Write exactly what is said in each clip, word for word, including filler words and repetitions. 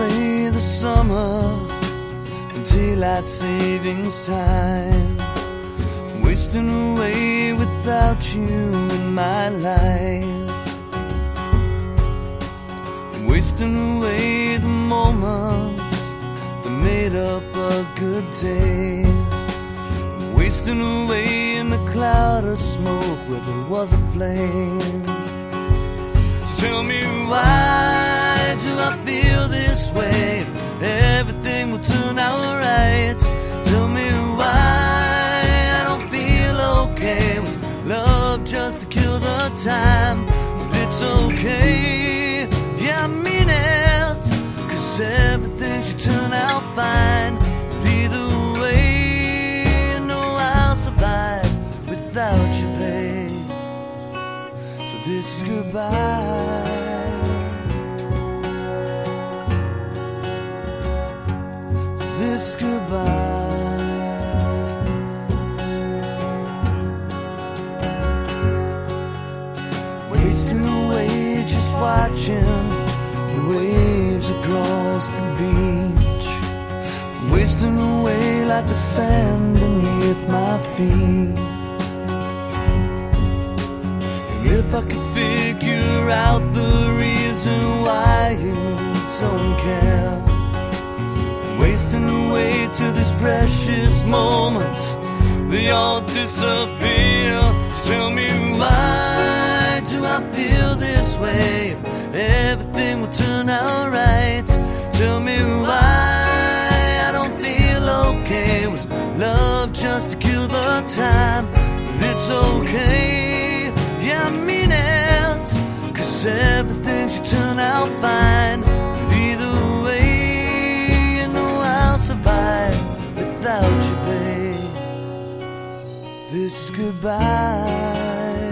away the summer and daylight savings time, wasting away without you in my life, wasting away the moments that made up a good day, wasting away in the cloud of smoke where there was a flame. Tell me, why do I feel this way? If everything will turn out right. Tell me why I don't feel okay. Was love just to kill the time? But it's okay, yeah, I mean it, 'cause everything should turn out fine. But either way, you know I'll survive without you, babe. So this is goodbye. So this is goodbye. Wasting away just watching the waves across the beach, wasting away like the sand beneath my feet. And if I could figure out the reason why you don't care, wasting away to these precious moments, they all disappear. Just tell me, why do I feel this way? Everything will turn out right. Tell me why I don't feel okay. Was love just to kill the time? But it's okay, yeah, I mean it, 'cause everything should turn out fine. But either way, you know I'll survive without you, babe. This is goodbye.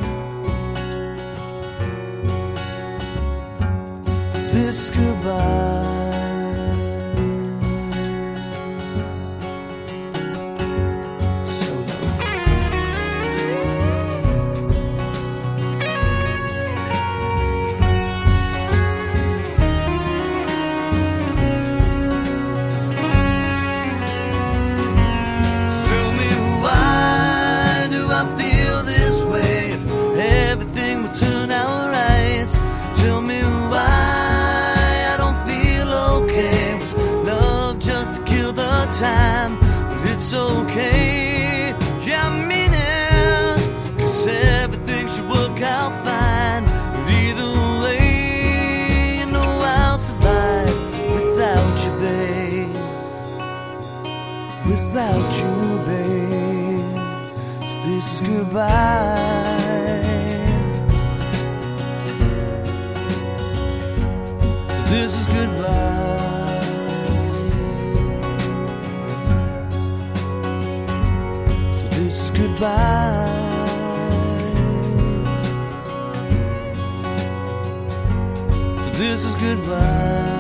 This is goodbye. So tell me, why do I feel this way? If everything will turn out right. Tell me why time, but it's okay, yeah, I mean it, 'cause everything should work out fine. But either way, you know I'll survive without you, babe. Without you, babe. So this is goodbye. So this is goodbye. This is goodbye. So this is goodbye.